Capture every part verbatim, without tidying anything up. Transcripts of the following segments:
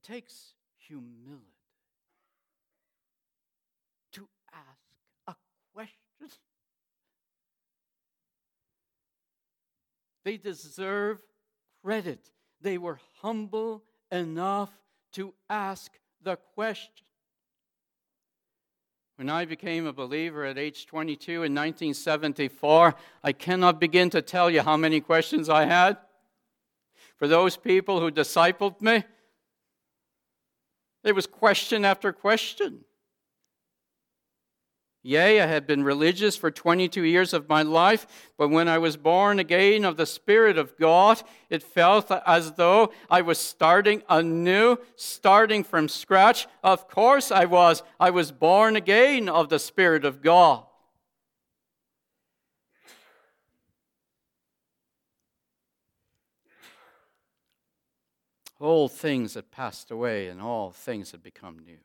takes humility to ask a question. They deserve credit. They were humble enough to ask the question. When I became a believer at age twenty-two in nineteen seventy-four, I cannot begin to tell you how many questions I had. For those people who discipled me, there was question after question. Yea, I had been religious for twenty-two years of my life, but when I was born again of the Spirit of God, it felt as though I was starting anew, starting from scratch. Of course I was. I was born again of the Spirit of God. All things had passed away, and all things had become new.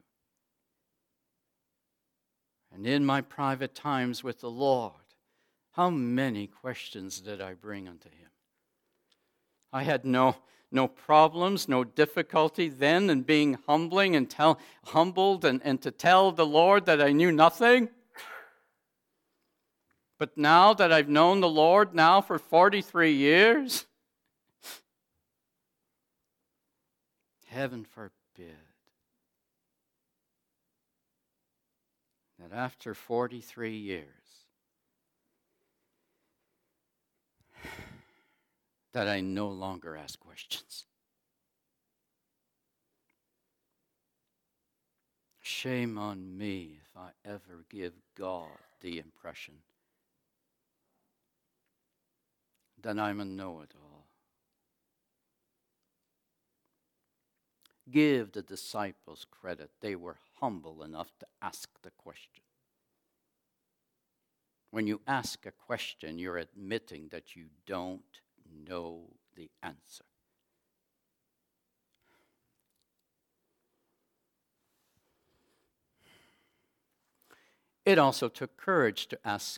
And in my private times with the Lord, how many questions did I bring unto Him? I had no, no problems, no difficulty then in being humbling and tell, humbled and, and to tell the Lord that I knew nothing. But now that I've known the Lord now for forty-three years, heaven forbid that after forty-three years that I no longer ask questions. Shame on me if I ever give God the impression that I'm a know-it-all. Give the disciples credit. They were humble enough to ask the question. When you ask a question, you're admitting that you don't know the answer. It also took courage to ask.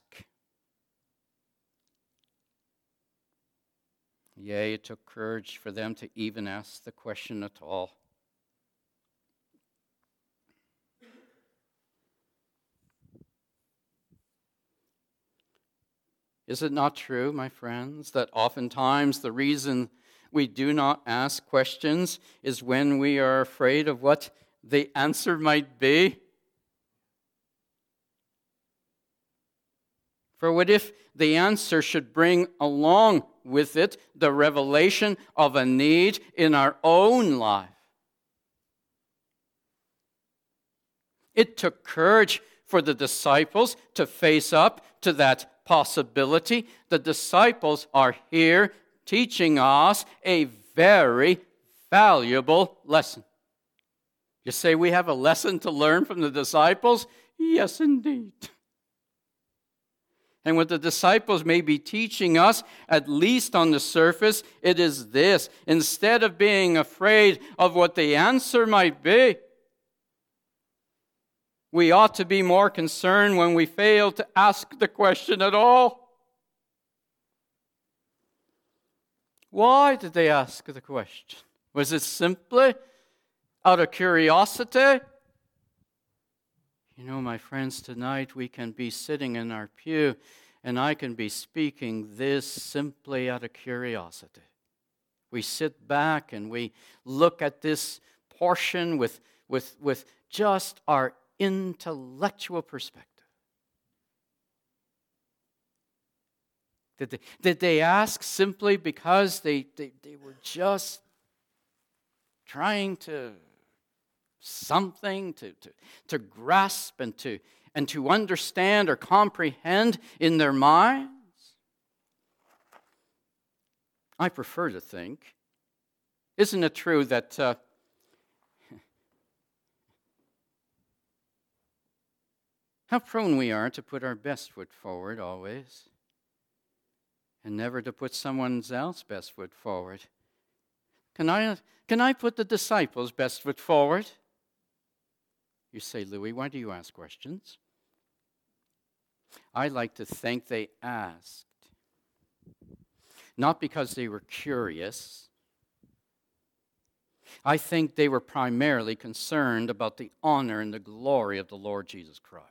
Yea, it took courage for them to even ask the question at all. Is it not true, my friends, that oftentimes the reason we do not ask questions is when we are afraid of what the answer might be? For what if the answer should bring along with it the revelation of a need in our own life? It took courage for the disciples to face up to that possibility. The disciples are here teaching us a very valuable lesson. You say we have a lesson to learn from the disciples? Yes, indeed. And what the disciples may be teaching us, at least on the surface, it is this. Instead of being afraid of what the answer might be, we ought to be more concerned when we fail to ask the question at all. Why did they ask the question? Was it simply out of curiosity? You know, my friends, tonight we can be sitting in our pew and I can be speaking this simply out of curiosity. We sit back and we look at this portion with, with, with just our intellectual perspective. Did they, did they ask simply because they, they, they were just trying to something to, to, to grasp and to, and to understand or comprehend in their minds? I prefer to think, isn't it true that uh, how prone we are to put our best foot forward always, and never to put someone else's best foot forward. Can I, can I put the disciples' best foot forward? You say, Louis, why do you ask questions? I like to think they asked, not because they were curious, I think they were primarily concerned about the honor and the glory of the Lord Jesus Christ.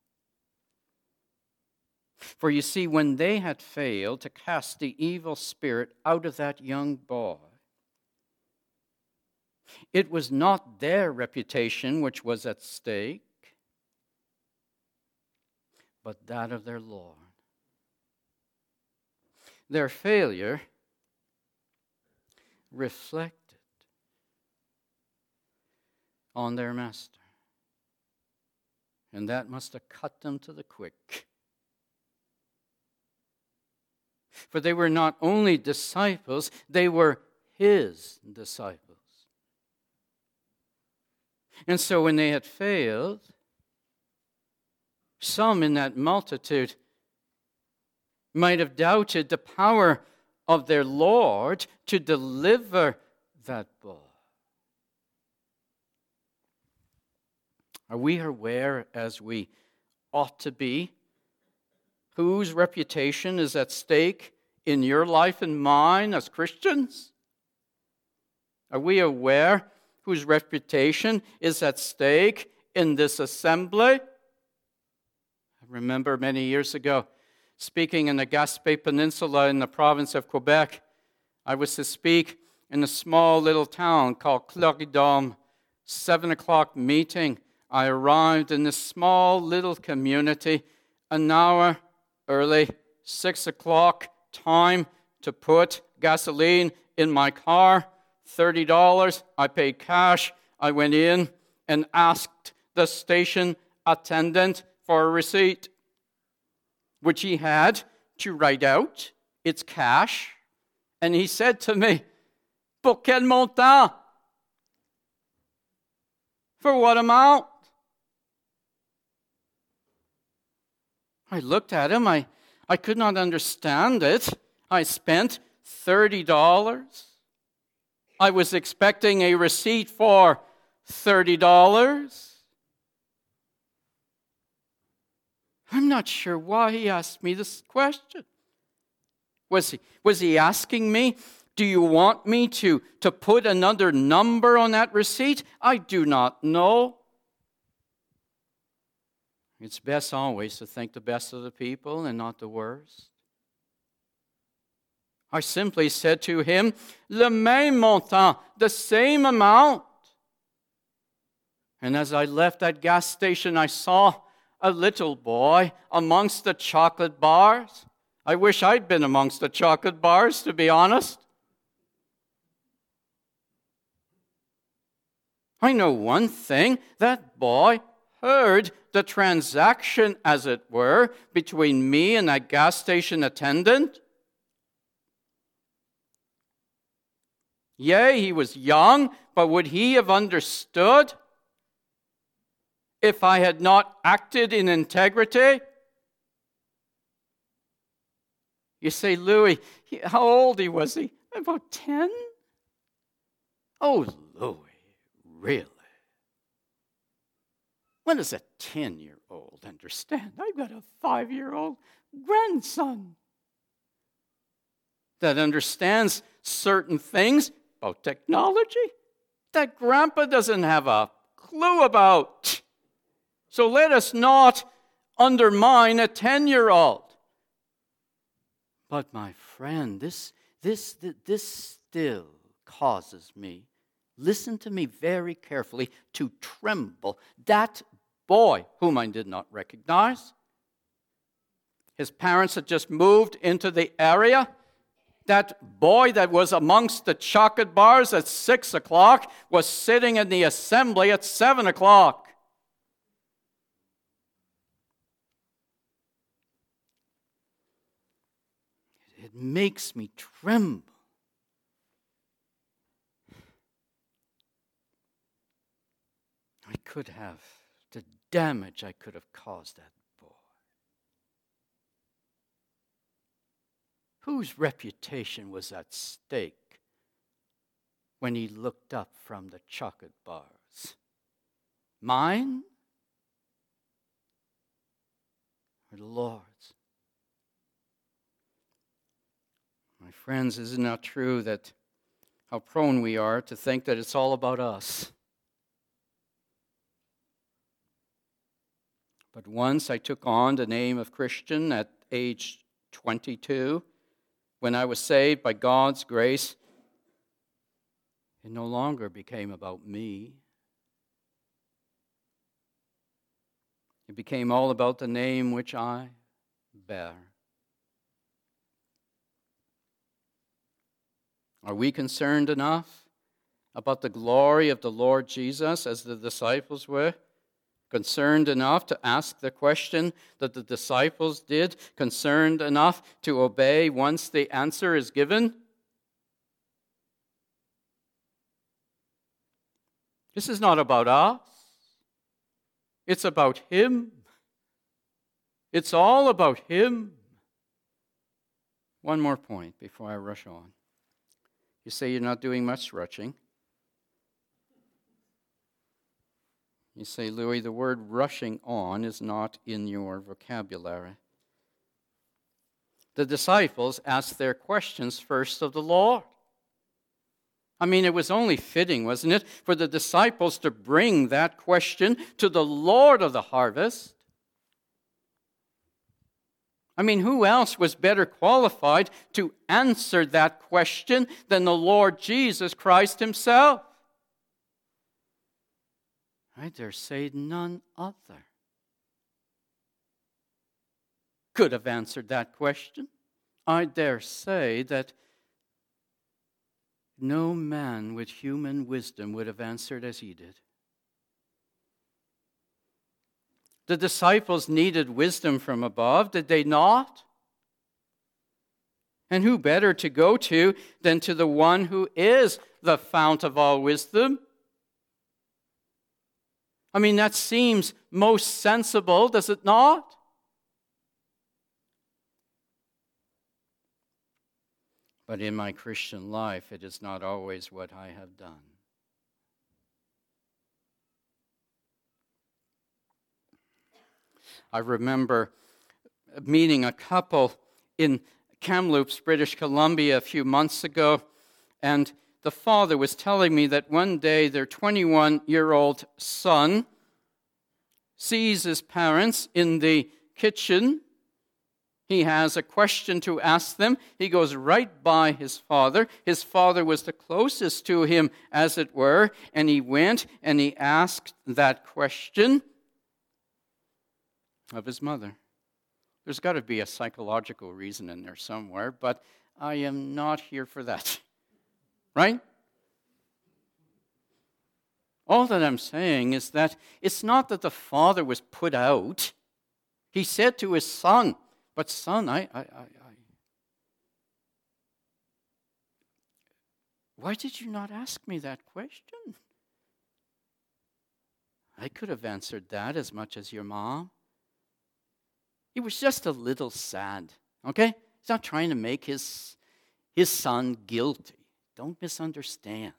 For you see, when they had failed to cast the evil spirit out of that young boy, it was not their reputation which was at stake, but that of their Lord. Their failure reflected on their master, and that must have cut them to the quick. For they were not only disciples, they were his disciples. And so when they had failed, some in that multitude might have doubted the power of their Lord to deliver that boy. Are we aware, as we ought to be, whose reputation is at stake in your life and mine as Christians? Are we aware whose reputation is at stake in this assembly? I remember many years ago, speaking in the Gaspé Peninsula in the province of Quebec. I was to speak in a small little town called Cloridome. Seven o'clock meeting. I arrived in this small little community an hour early, six o'clock, time to put gasoline in my car, thirty dollars. I paid cash. I went in and asked the station attendant for a receipt, which he had to write out. It's cash. And he said to me, "Pour quel montant?" For what amount? I looked at him. I, I could not understand it. I spent thirty dollars. I was expecting a receipt for thirty dollars. I'm not sure why he asked me this question. Was he, was he asking me, do you want me to, to put another number on that receipt? I do not know. It's best always to think the best of the people and not the worst. I simply said to him, le même montant, the same amount. And as I left that gas station, I saw a little boy amongst the chocolate bars. I wish I'd been amongst the chocolate bars, to be honest. I know one thing, that boy heard the transaction, as it were, between me and that gas station attendant. Yea, he was young, but would he have understood if I had not acted in integrity? You say, Louis, how old he was he? About ten? Oh, Louis, really? What does a ten-year-old understand? I've got a five-year-old grandson that understands certain things about technology that Grandpa doesn't have a clue about. So let us not undermine a ten-year-old. But my friend, this, this, this still causes me, listen to me very carefully, to tremble. That boy, whom I did not recognize, his parents had just moved into the area. That boy that was amongst the chocolate bars at six o'clock was sitting in the assembly at seven o'clock. It makes me tremble. I could have, the damage I could have caused that boy. Whose reputation was at stake when he looked up from the chocolate bars? Mine or the Lord's? My friends, is it not true that how prone we are to think that it's all about us. But once I took on the name of Christian at age twenty-two, when I was saved by God's grace, it no longer became about me. It became all about the name which I bear. Are we concerned enough about the glory of the Lord Jesus as the disciples were? Concerned enough to ask the question that the disciples did? Concerned enough to obey once the answer is given? This is not about us. It's about Him. It's all about Him. One more point before I rush on. You say you're not doing much rushing. You say, Louis, the word rushing on is not in your vocabulary. The disciples asked their questions first of the Lord. I mean, it was only fitting, wasn't it, for the disciples to bring that question to the Lord of the harvest. I mean, who else was better qualified to answer that question than the Lord Jesus Christ Himself? I dare say none other could have answered that question. I dare say that no man with human wisdom would have answered as He did. The disciples needed wisdom from above, did they not? And who better to go to than to the one who is the fount of all wisdom? I mean, that seems most sensible, does it not? But in my Christian life, it is not always what I have done. I remember meeting a couple in Kamloops, British Columbia, a few months ago, and the father was telling me that one day their twenty-one-year-old son sees his parents in the kitchen. He has a question to ask them. He goes right by his father. His father was the closest to him, as it were, and he went and he asked that question of his mother. There's got to be a psychological reason in there somewhere, but I am not here for that. Right? All that I'm saying is that it's not that the father was put out. He said to his son, but son, I, I, I, I, why did you not ask me that question? I could have answered that as much as your mom. He was just a little sad, okay? He's not trying to make his, his son guilty. Don't misunderstand.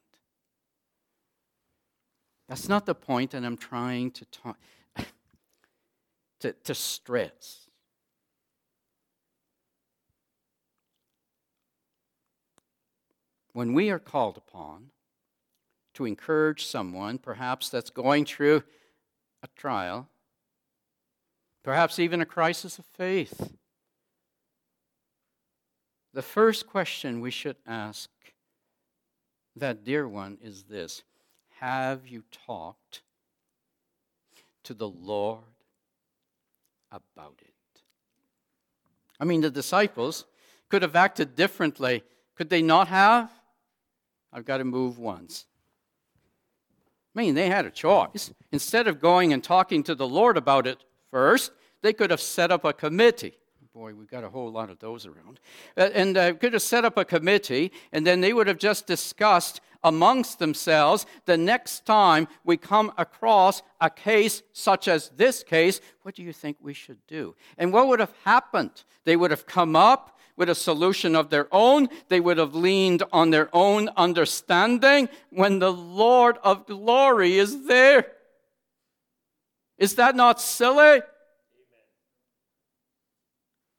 That's not the point that I'm trying to talk, to, to stress. When we are called upon to encourage someone, perhaps that's going through a trial, perhaps even a crisis of faith, the first question we should ask that dear one is this: have you talked to the Lord about it? I mean, the disciples could have acted differently. Could they not have? I've got to move once. I mean, they had a choice. Instead of going and talking to the Lord about it first, they could have set up a committee. Boy, we've got a whole lot of those around. And uh, could have set up a committee, and then they would have just discussed amongst themselves, the next time we come across a case such as this case, what do you think we should do? And what would have happened? They would have come up with a solution of their own. They would have leaned on their own understanding when the Lord of glory is there. Is that not silly?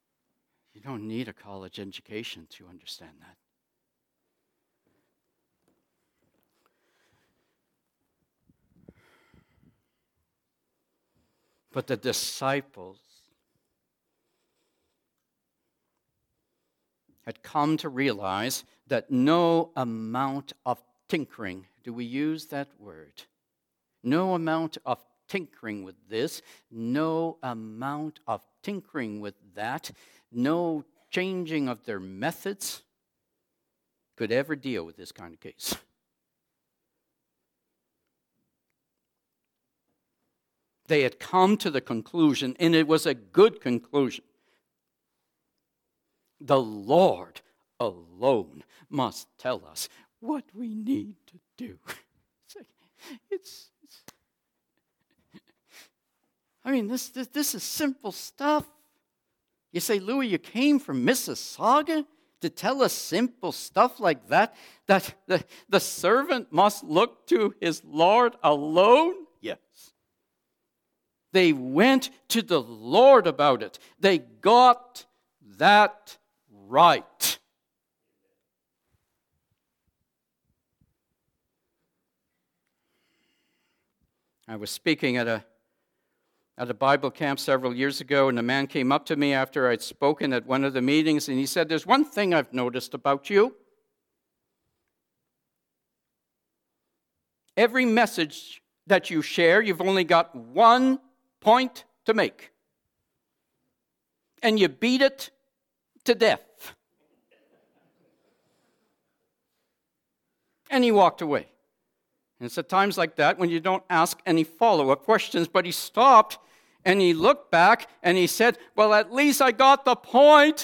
You don't need a college education to understand that. But the disciples had come to realize that no amount of tinkering, do we use that word? No amount of tinkering with this, no amount of tinkering with that, no changing of their methods could ever deal with this kind of case. They had come to the conclusion, and it was a good conclusion. The Lord alone must tell us what we need to do. It's, like, it's, it's I mean, this, this this is simple stuff. You say, Louis, you came from Mississauga to tell us simple stuff like that? That the, the servant must look to his Lord alone? Yes. They went to the Lord about it. They got that right. I was speaking at a at a Bible camp several years ago, and a man came up to me after I'd spoken at one of the meetings, and he said, "There's one thing I've noticed about you. Every message that you share, you've only got one point to make. And you beat it to death." And he walked away. And it's at times like that when you don't ask any follow-up questions. But he stopped and he looked back and he said, "Well, at least I got the point."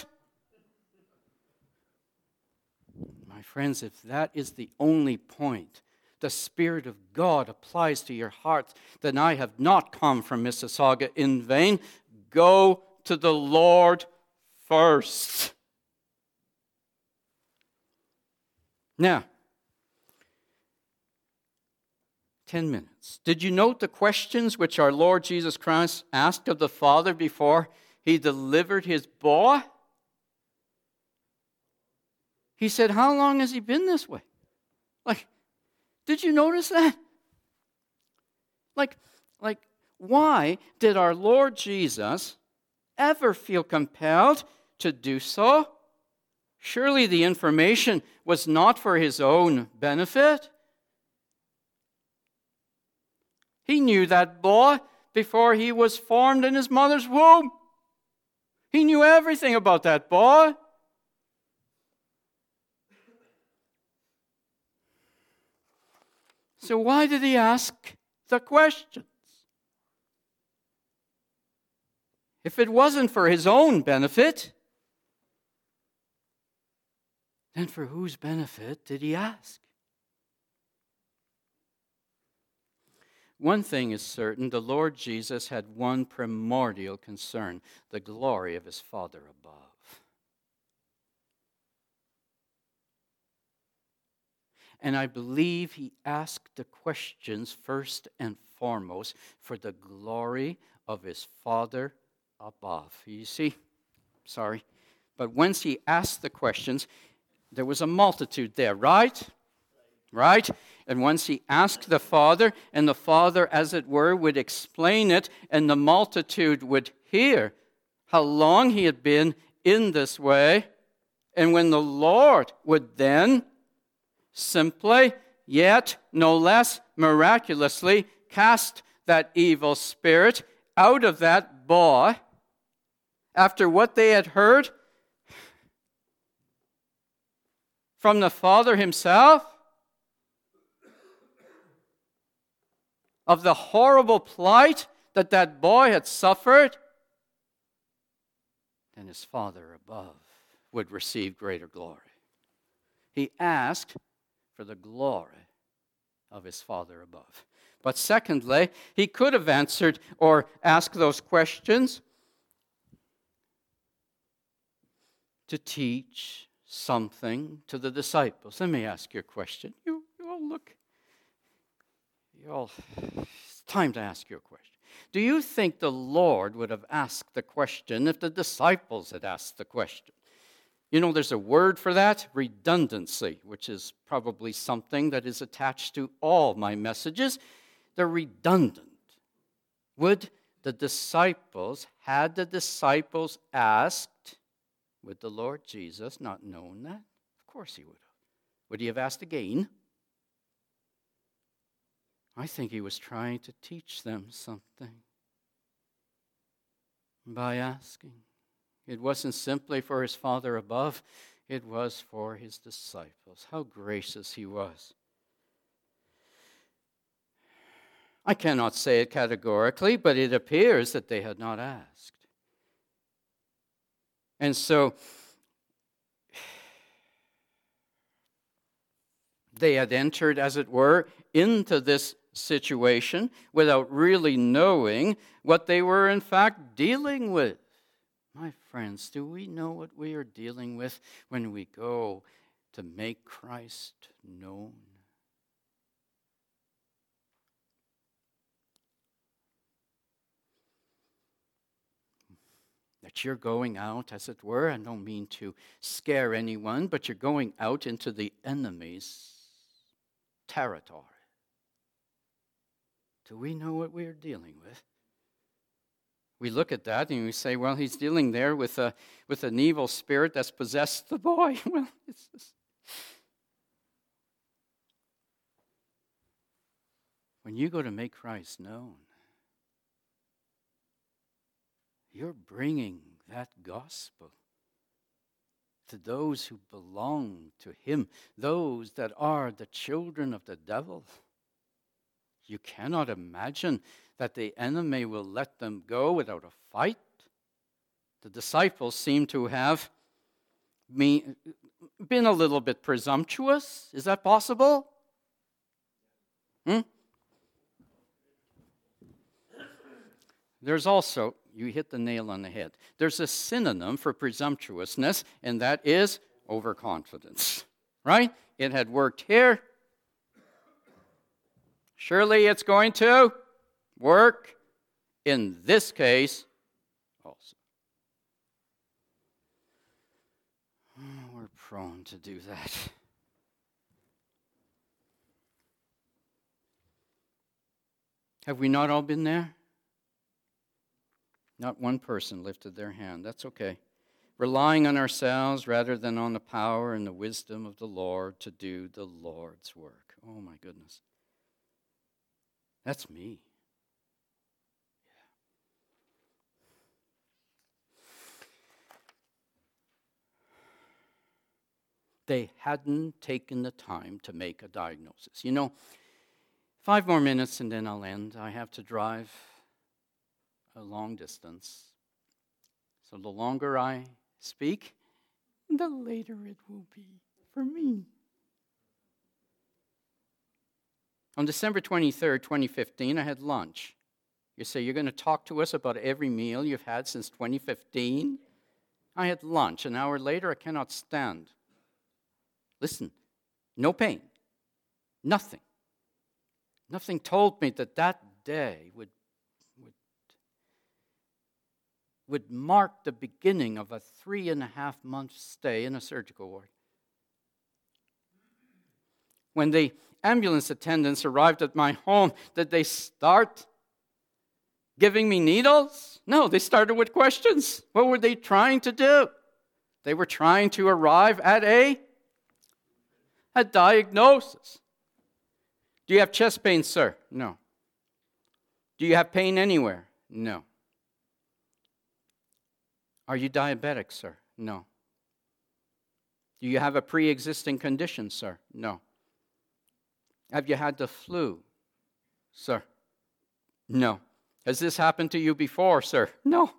My friends, if that is the only point the Spirit of God applies to your heart, then I have not come from Mississauga in vain. Go to the Lord first. Now, ten minutes. Did you note the questions which our Lord Jesus Christ asked of the Father before he delivered his boy? He said, "How long has he been this way?" Like, did you notice that? Like, like, why did our Lord Jesus ever feel compelled to do so? Surely the information was not for his own benefit. He knew that boy before he was formed in his mother's womb. He knew everything about that boy. So why did he ask the questions? If it wasn't for his own benefit, then for whose benefit did he ask? One thing is certain, the Lord Jesus had one primordial concern, the glory of his Father above. And I believe he asked the questions first and foremost for the glory of his Father above. You see, sorry, but once he asked the questions, there was a multitude there, right? Right? And once he asked the Father, and the Father, as it were, would explain it, and the multitude would hear how long he had been in this way, and when the Lord would then simply, yet no less miraculously, cast that evil spirit out of that boy, after what they had heard from the Father himself, of the horrible plight that that boy had suffered, then his Father above would receive greater glory. He asked for the glory of his Father above. But secondly, he could have answered or asked those questions to teach something to the disciples. Let me ask you a question. You, you all look, you all, it's time to ask you a question. Do you think the Lord would have asked the question if the disciples had asked the question? You know, there's a word for that, redundancy, which is probably something that is attached to all my messages. They're redundant. Would the disciples, had the disciples asked, would the Lord Jesus not known that? Of course he would have. Would he have asked again? I think he was trying to teach them something by asking. It wasn't simply for his Father above, it was for his disciples. How gracious he was. I cannot say it categorically, but it appears that they had not asked. And so, they had entered, as it were, into this situation without really knowing what they were in fact dealing with. My friends, do we know what we are dealing with when we go to make Christ known? That you're going out, as it were, I don't mean to scare anyone, but you're going out into the enemy's territory. Do we know what we are dealing with? We look at that and we say, well, he's dealing there with a with an evil spirit that's possessed the boy. Well, it's just... When you go to make Christ known, you're bringing that gospel to those who belong to him, those that are the children of the devil. You cannot imagine that the enemy will let them go without a fight. The disciples seem to have been a little bit presumptuous. Is that possible? Hmm? There's also, you hit the nail on the head, there's a synonym for presumptuousness, and that is overconfidence. Right? It had worked here. Surely it's going to work in this case also. Oh, we're prone to do that. Have we not all been there? Not one person lifted their hand. That's okay. Relying on ourselves rather than on the power and the wisdom of the Lord to do the Lord's work. Oh my goodness. That's me. They hadn't taken the time to make a diagnosis. You know, five more minutes and then I'll end. I have to drive a long distance. So the longer I speak, the later it will be for me. On December twenty-third, twenty fifteen, I had lunch. You say, you're going to talk to us about every meal you've had since twenty fifteen? I had lunch. An hour later, I cannot stand. Listen, no pain. Nothing. Nothing told me that that day would, would, would mark the beginning of a three and a half month stay in a surgical ward. When the ambulance attendants arrived at my home, did they start giving me needles? No, they started with questions. What were they trying to do? They were trying to arrive at a, a diagnosis. Do you have chest pain, sir? No. Do you have pain anywhere? No. Are you diabetic, sir? No. Do you have a pre-existing condition, sir? No. Have you had the flu, sir? No. Has this happened to you before, sir? No.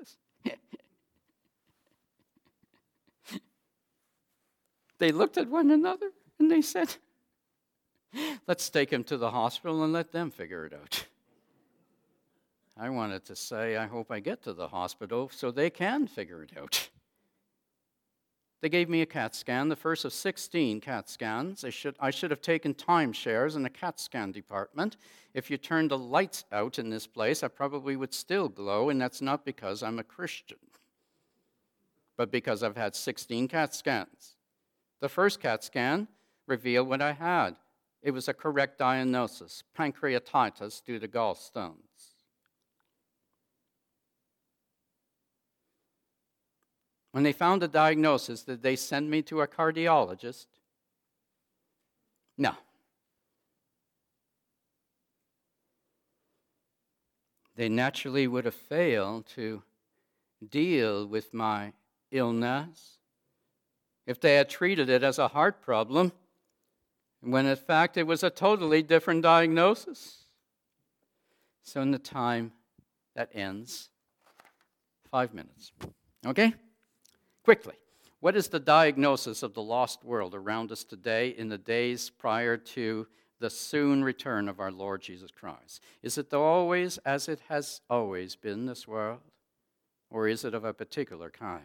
They looked at one another and they said, let's take him to the hospital and let them figure it out. I wanted to say, I hope I get to the hospital so they can figure it out. They gave me a CAT scan, the first of sixteen CAT scans. I should, I should have taken timeshares in the CAT scan department. If you turned the lights out in this place, I probably would still glow, and that's not because I'm a Christian, but because I've had sixteen CAT scans. The first CAT scan revealed what I had. It was a correct diagnosis, pancreatitis due to gallstones. When they found a diagnosis, did they send me to a cardiologist? No. They naturally would have failed to deal with my illness if they had treated it as a heart problem, when in fact it was a totally different diagnosis. So in the time that ends, five minutes. Okay? Quickly. What is the diagnosis of the lost world around us today in the days prior to the soon return of our Lord Jesus Christ? Is it always as it has always been, this world? Or is it of a particular kind?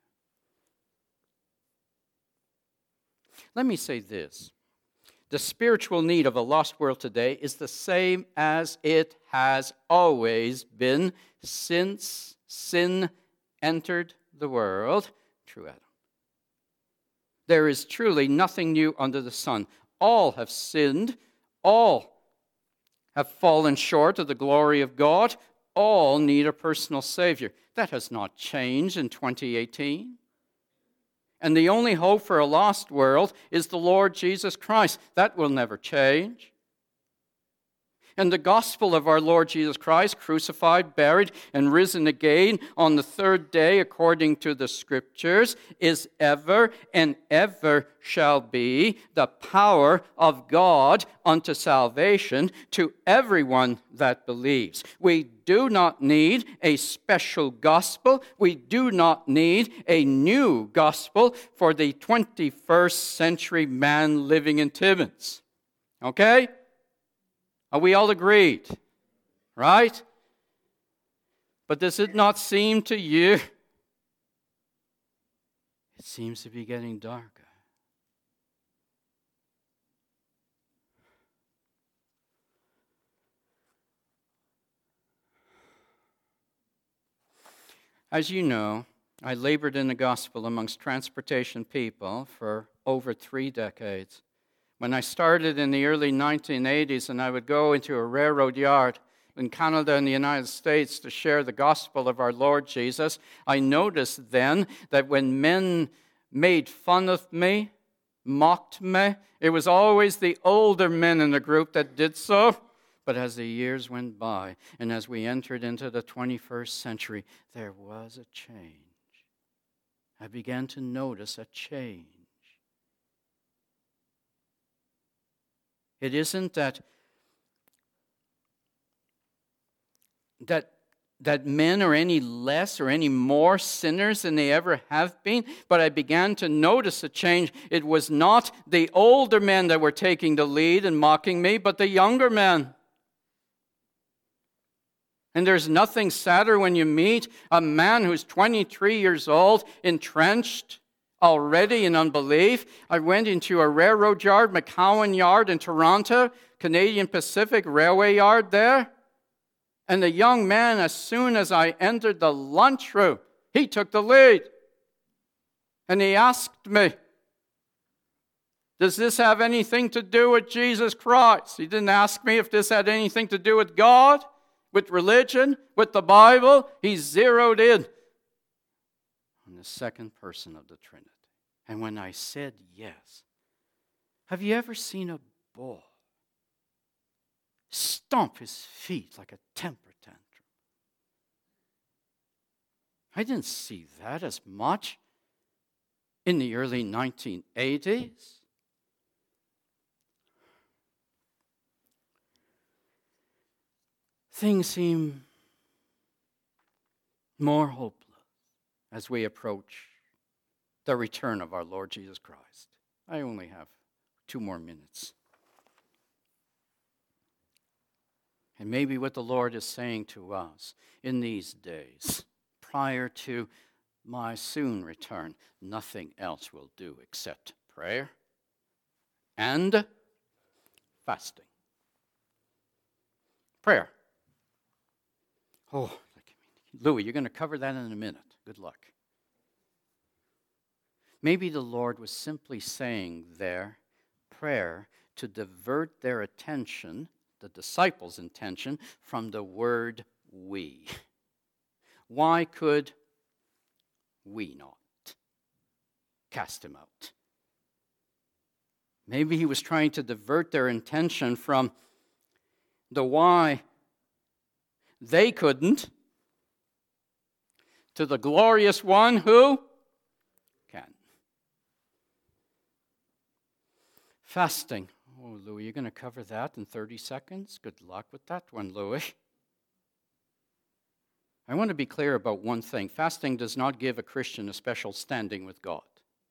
Let me say this. The spiritual need of a lost world today is the same as it has always been since sin entered the world through Adam. There is truly nothing new under the sun. All have sinned. All have fallen short of the glory of God. All need a personal Savior. That has not changed in twenty eighteen. And the only hope for a lost world is the Lord Jesus Christ. That will never change. And the gospel of our Lord Jesus Christ, crucified, buried, and risen again on the third day according to the Scriptures, is ever and ever shall be the power of God unto salvation to everyone that believes. We do not need a special gospel. We do not need a new gospel for the twenty-first century man living in Timmins. Okay? Are we all agreed? Right? But does it not seem to you? It seems to be getting darker. As you know, I labored in the gospel amongst transportation people for over three decades. When I started in the early nineteen eighties and I would go into a railroad yard in Canada and the United States to share the gospel of our Lord Jesus, I noticed then that when men made fun of me, mocked me, it was always the older men in the group that did so. But as the years went by and as we entered into the twenty-first century, there was a change. I began to notice a change. It isn't that, that, that men are any less or any more sinners than they ever have been, but I began to notice a change. It was not the older men that were taking the lead and mocking me, but the younger men. And there's nothing sadder when you meet a man who's twenty-three years old, entrenched already in unbelief. I went into a railroad yard, McCowan Yard in Toronto, Canadian Pacific Railway Yard there. And the young man, as soon as I entered the lunchroom, he took the lead. And he asked me, does this have anything to do with Jesus Christ? He didn't ask me if this had anything to do with God, with religion, with the Bible. He zeroed in on the second person of the Trinity. And when I said yes, have you ever seen a bull stomp his feet like a temper tantrum? I didn't see that as much in the early nineteen eighties. Things seem more hopeless as we approach the return of our Lord Jesus Christ. I only have two more minutes. And maybe what the Lord is saying to us in these days, prior to my soon return, nothing else will do except prayer and fasting. Prayer. Oh, Louis, you're going to cover that in a minute. Good luck. Maybe the Lord was simply saying there, prayer, to divert their attention, the disciples' attention, from the word we. Why could we not cast him out. Maybe he was trying to divert their attention from the why they couldn't to the glorious one who can. Fasting. Oh, Louis, you're going to cover that in thirty seconds? Good luck with that one, Louis. I want to be clear about one thing. Fasting does not give a Christian a special standing with God.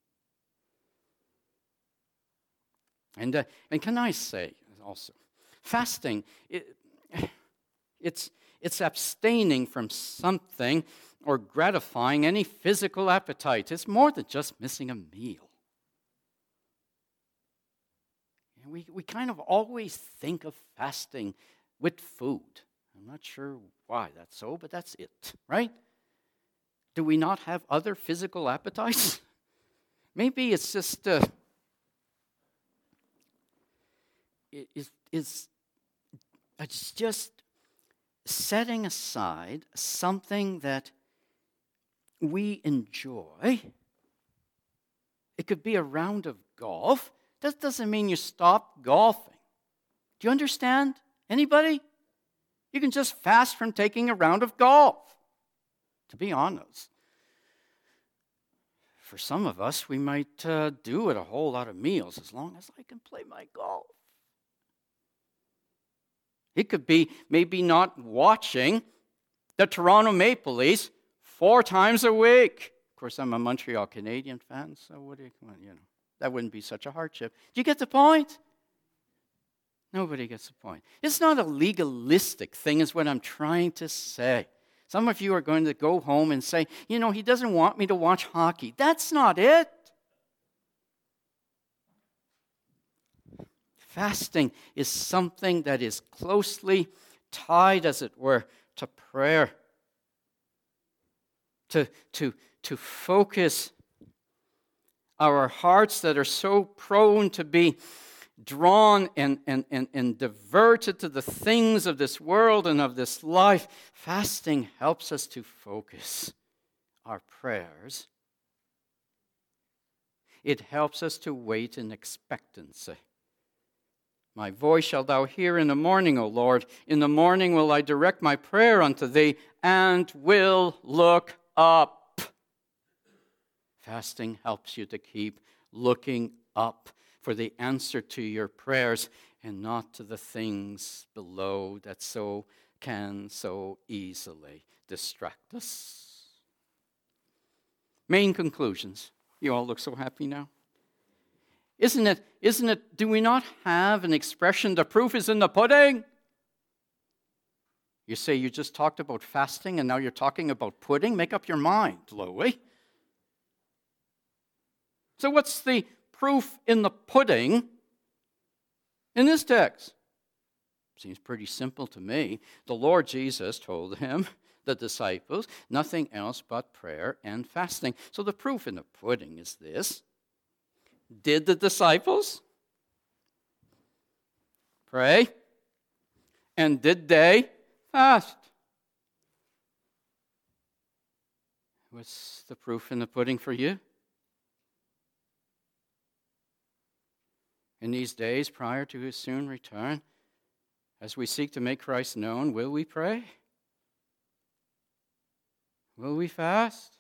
And, uh, and can I say also, fasting, it, it's, it's abstaining from something or gratifying any physical appetite. It's more than just missing a meal. And we, we kind of always think of fasting with food. I'm not sure why that's so, but that's it, right? Do we not have other physical appetites? Maybe it's just... Uh, Is, is it's just setting aside something that we enjoy. It could be a round of golf. That doesn't mean you stop golfing. Do you understand? Anybody? You can just fast from taking a round of golf. To be honest, for some of us, we might uh, do it a whole lot of meals as long as I can play my golf. It could be maybe not watching the Toronto Maple Leafs four times a week. Of course, I'm a Montreal Canadian fan, so what do you, well, you know, that wouldn't be such a hardship. Do you get the point? Nobody gets the point. It's not a legalistic thing, is what I'm trying to say. Some of you are going to go home and say, you know, he doesn't want me to watch hockey. That's not it. Fasting is something that is closely tied, as it were, to prayer. To, to, to focus our hearts that are so prone to be drawn and, and, and, and diverted to the things of this world and of this life. Fasting helps us to focus our prayers. It helps us to wait in expectancy. My voice shalt thou hear in the morning, O Lord. In the morning will I direct my prayer unto thee, and will look up. Fasting helps you to keep looking up for the answer to your prayers, and not to the things below that so can so easily distract us. Main conclusions. You all look so happy now. Isn't it, isn't it, do we not have an expression, the proof is in the pudding? You say you just talked about fasting and now you're talking about pudding? Make up your mind, Louie. So what's the proof in the pudding in this text? Seems pretty simple to me. The Lord Jesus told him, the disciples, nothing else but prayer and fasting. So the proof in the pudding is this. Did the disciples pray? And did they fast? What's the proof in the pudding for you? In these days prior to his soon return, as we seek to make Christ known, will we pray? Will we fast?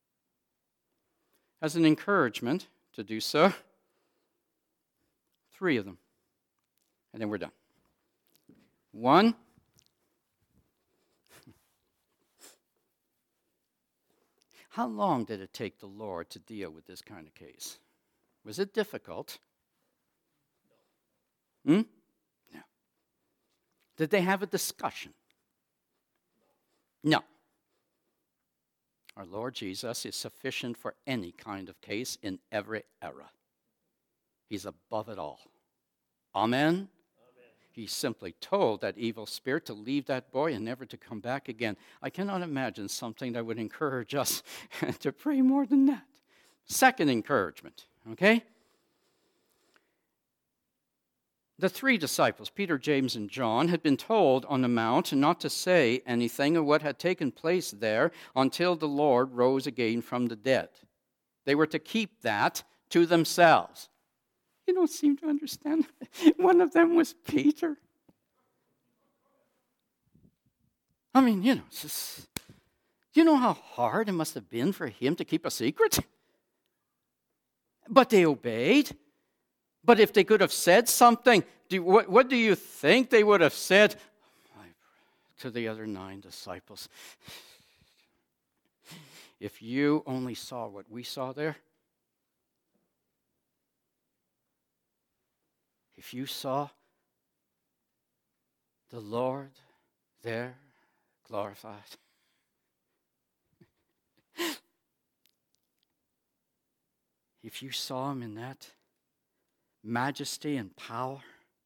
As an encouragement to do so, three of them, and then we're done. One, how long did it take the Lord to deal with this kind of case? Was it difficult? Hmm? No. Did they have a discussion? No. Our Lord Jesus is sufficient for any kind of case in every era. He's above it all. Amen? Amen. He simply told that evil spirit to leave that boy and never to come back again. I cannot imagine something that would encourage us to pray more than that. Second encouragement, okay? The three disciples, Peter, James, and John, had been told on the mount not to say anything of what had taken place there until the Lord rose again from the dead. They were to keep that to themselves. You don't seem to understand. One of them was Peter. I mean, you know, it's just, you know how hard it must have been for him to keep a secret? But they obeyed. But if they could have said something, do, what, what do you think they would have said to the other nine disciples? If you only saw what we saw there, if you saw the Lord there glorified, if you saw him in that majesty and power,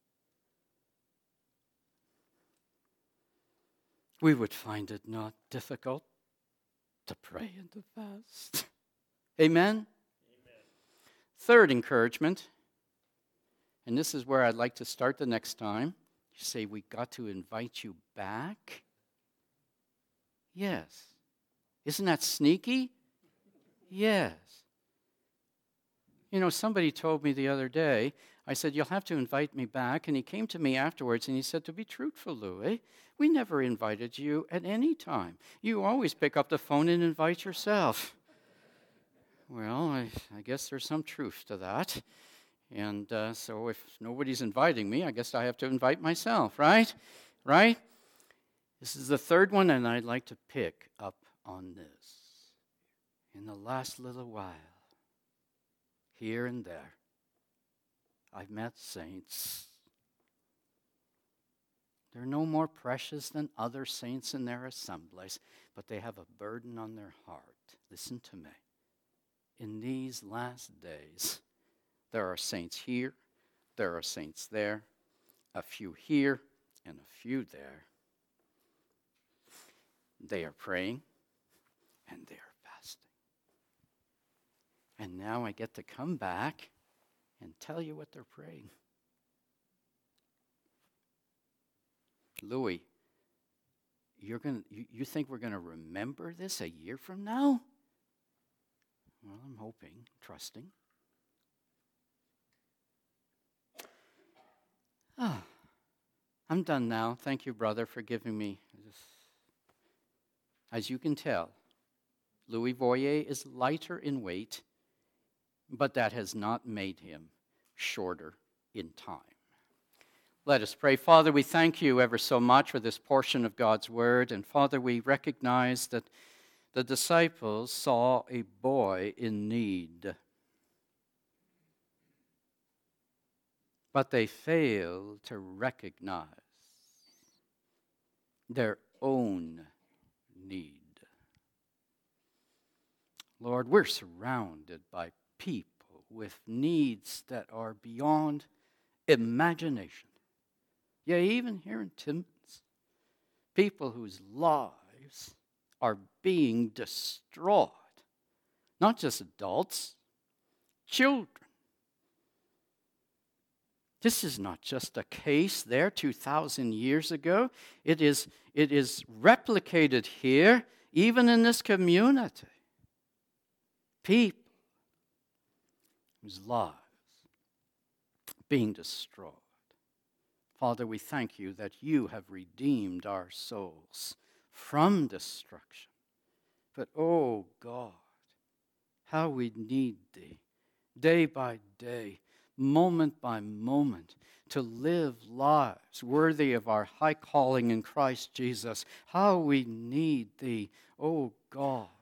we would find it not difficult to pray and to fast. Amen? Amen. Third encouragement, and this is where I'd like to start the next time. You say, we got to invite you back? Yes. Isn't that sneaky? Yes. You know, somebody told me the other day, I said, you'll have to invite me back. And he came to me afterwards and he said, to be truthful, Louis, we never invited you at any time. You always pick up the phone and invite yourself. Well, I, I guess there's some truth to that. And uh, so if nobody's inviting me, I guess I have to invite myself, right? Right? This is the third one, and I'd like to pick up on this. In the last little while, here and there, I've met saints. They're no more precious than other saints in their assemblies, but they have a burden on their heart. Listen to me. In these last days, there are saints here, there are saints there, a few here, and a few there. They are praying, and they are fasting. And now I get to come back and tell you what they're praying. Louis, you're gonna, you, you think we're going to remember this a year from now? Well, I'm hoping, trusting. Ah, I'm done now. Thank you, brother, for giving me this. As you can tell, Louis Voyer is lighter in weight, but that has not made him shorter in time. Let us pray. Father, we thank you ever so much for this portion of God's word. And Father, we recognize that the disciples saw a boy in need, but they failed to recognize their own need. Lord, we're surrounded by people with needs that are beyond imagination. Yeah, even here in Timmins, people whose lives are being destroyed. Not just adults, children. This is not just a case there two thousand years ago. It is, it is replicated here, even in this community. People whose lives are being destroyed. Father, we thank you that you have redeemed our souls from destruction. But, oh God, how we need thee day by day, moment by moment, to live lives worthy of our high calling in Christ Jesus. How we need thee, oh God,